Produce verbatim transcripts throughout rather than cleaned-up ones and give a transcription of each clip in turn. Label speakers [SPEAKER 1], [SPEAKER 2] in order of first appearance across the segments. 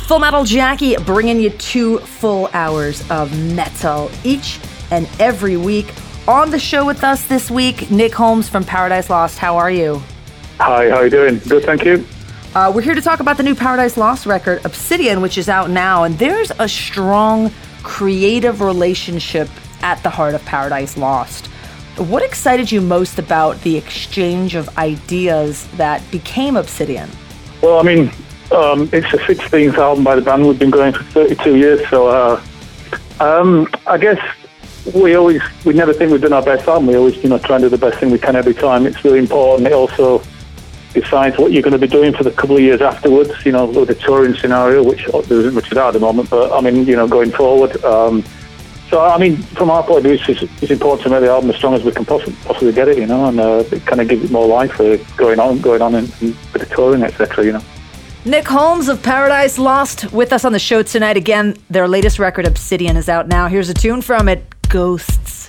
[SPEAKER 1] Full Metal Jackie bringing you two full hours of metal each and every week. On the show with us this week, Nick Holmes from Paradise Lost. How are you?
[SPEAKER 2] Hi, how are you doing? Good, thank you.
[SPEAKER 1] Uh, we're here to talk about the new Paradise Lost record, Obsidian, which is out now. And there's a strong creative relationship at the heart of Paradise Lost. What excited you most about the exchange of ideas that became Obsidian?
[SPEAKER 2] Well, I mean, um, it's the sixteenth album by the band. We've been going for thirty-two years, so uh, um, I guess we always, we never think we've done our best album. We always, you know, try and do the best thing we can every time. It's really important. It also decides what you're going to be doing for the couple of years afterwards, you know, with the touring scenario, which there isn't much of that at the moment, but I mean, you know, going forward. Um, so, I mean, from our point of view, it's, it's important to make the album as strong as we can possibly, possibly get it, you know, and uh, it kind of gives it more life uh, going on, going on and, and with the touring, et cetera, you know.
[SPEAKER 1] Nick Holmes of Paradise Lost with us on the show tonight. Again, their latest record, Obsidian, is out now. Here's a tune from it, Ghosts.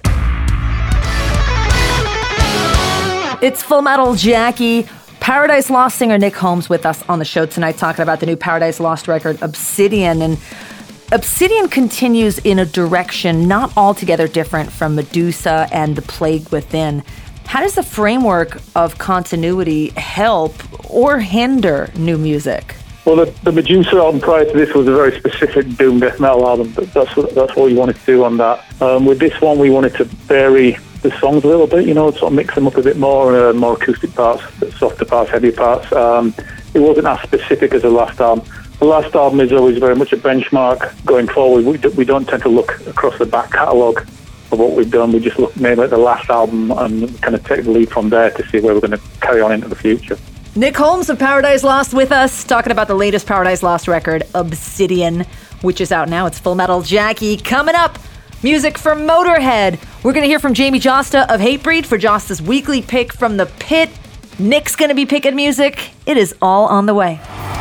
[SPEAKER 1] It's Full Metal Jackie. Paradise Lost singer Nick Holmes with us on the show tonight talking about the new Paradise Lost record, Obsidian. And Obsidian continues in a direction not altogether different from Medusa and The Plague Within. How does the framework of continuity help or hinder new music?
[SPEAKER 2] Well, the, the Medusa album prior to this was a very specific doom death metal album. That's what, that's what we wanted to do on that. Um, with this one, we wanted to vary the songs a little bit, you know, sort of mix them up a bit more, uh, more acoustic parts, softer parts, heavier parts. Um, it wasn't as specific as the last album. The last album is always very much a benchmark going forward. We, do, we don't tend to look across the back catalogue of what we've done. We just look maybe at the last album and kind of take the lead from there to see where we're going to carry on into the future.
[SPEAKER 1] Nick Holmes of Paradise Lost with us, talking about the latest Paradise Lost record, Obsidian, which is out now. It's Full Metal Jackie. Coming up, music from Motorhead. We're going to hear from Jamie Josta of Hatebreed for Josta's weekly pick from the pit. Nick's going to be picking music. It is all on the way.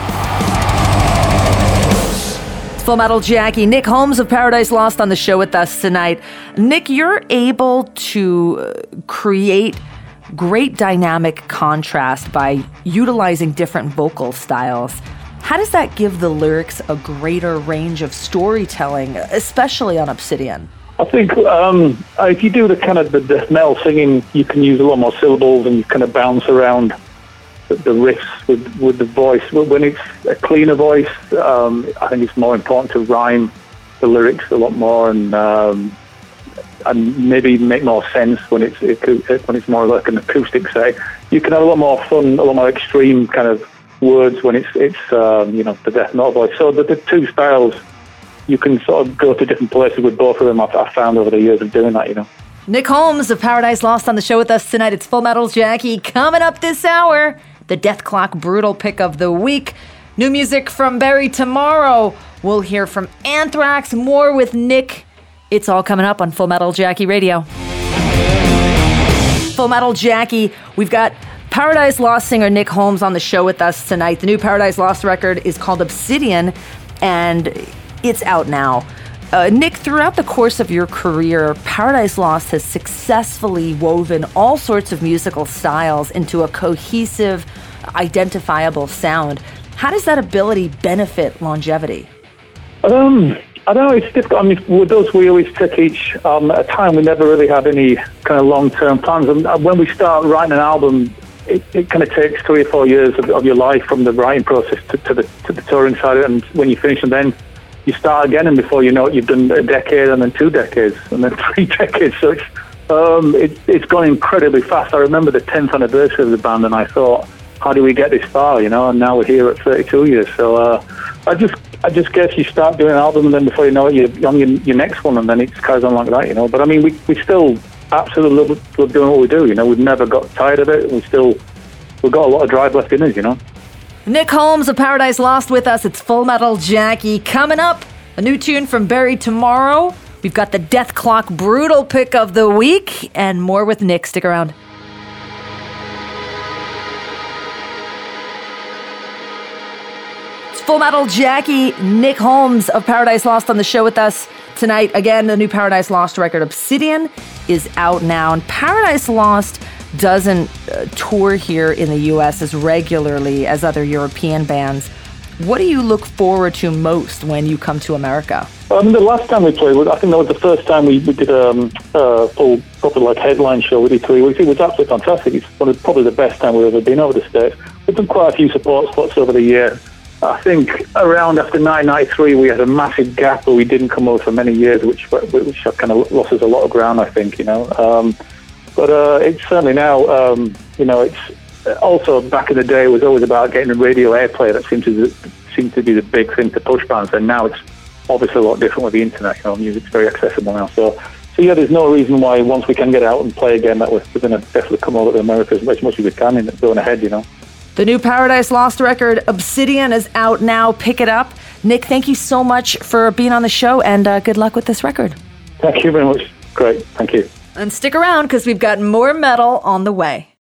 [SPEAKER 1] It's Full Metal Jackie. Nick Holmes of Paradise Lost on the show with us tonight. Nick, you're able to create great dynamic contrast by utilizing different vocal styles. How does that give the lyrics a greater range of storytelling, especially on Obsidian?
[SPEAKER 2] I think um, if you do the kind of the death metal singing, you can use a lot more syllables and you kind of bounce around the, the riffs with, with the voice. When it's a cleaner voice, um, I think it's more important to rhyme the lyrics a lot more and um, and maybe make more sense when it's when it's more like an acoustic say. You can have a lot more fun, a lot more extreme kind of words when it's it's um, you know, the death metal voice. So the, the two styles, you can sort of go to different places with both of them. I've, I've found over the years of doing that, you know.
[SPEAKER 1] Nick Holmes of Paradise Lost on the show with us tonight. It's Full Metal Jackie. Coming up this hour, the Death Clock Brutal pick of the week. New music from Bury tomorrow. We'll hear from Anthrax. More with Nick. It's all coming up on Full Metal Jackie Radio. Full Metal Jackie. We've got Paradise Lost singer Nick Holmes on the show with us tonight. The new Paradise Lost record is called Obsidian, and it's out now. Uh, Nick, throughout the course of your career, Paradise Lost has successfully woven all sorts of musical styles into a cohesive, identifiable sound. How does that ability benefit longevity?
[SPEAKER 2] Um, I don't know, it's difficult. I mean, with us, we always take each um, at a time. We never really had any kind of long-term plans. And when we start writing an album, it, it kind of takes three or four years of, of your life from the writing process to, to the to the touring side. And when you finish, and then you start again, and before you know it, you've done a decade, and then two decades, and then three decades. So it's um, it, it's gone incredibly fast. I remember the tenth anniversary of the band, and I thought, how do we get this far, you know? And now we're here at thirty-two years. So uh, I just I just guess you start doing an album, and then before you know it, you're on your, your next one, and then it carries on like that, you know? But I mean, we, we still absolutely love, love doing what we do, you know? We've never got tired of it. We still, we've got a lot of drive left in us, you know?
[SPEAKER 1] Nick Holmes of Paradise Lost with us. It's Full Metal Jackie. Coming up, a new tune from Bury tomorrow. We've got the Death Clock Brutal pick of the week, and more with Nick. Stick around. It's Full Metal Jackie. Nick Holmes of Paradise Lost on the show with us tonight. Again, the new Paradise Lost record, Obsidian, is out now. And Paradise Lost doesn't uh, tour here in the U S as regularly as other European bands. What do you look forward to most when you come to America?
[SPEAKER 2] I mean, the last time we played, I think that was the first time we, we did a um, uh, full, proper like headline show with E three Weeks. It was absolutely fantastic. It's one of, probably the best time we've ever been over the States. We've done quite a few support spots over the year. I think around after nineteen ninety-three, we had a massive gap where we didn't come over for many years, which which kind of lost us a lot of ground, I think, you know. Um, but uh, it's certainly now, um, you know, it's also back in the day, it was always about getting radio airplay. That seemed to seemed to be the big thing to push bands, and now it's obviously a lot different with the internet. You know, music's very accessible now. So, so yeah, there's no reason why once we can get out and play again that we're, we're going to definitely come over to America as much, as much as we can and going ahead, you know.
[SPEAKER 1] The new Paradise Lost record, Obsidian, is out now. Pick it up. Nick, thank you so much for being on the show, and uh, good luck with this record.
[SPEAKER 2] Thank you very much. Great. Thank you.
[SPEAKER 1] And stick around, because we've got more metal on the way.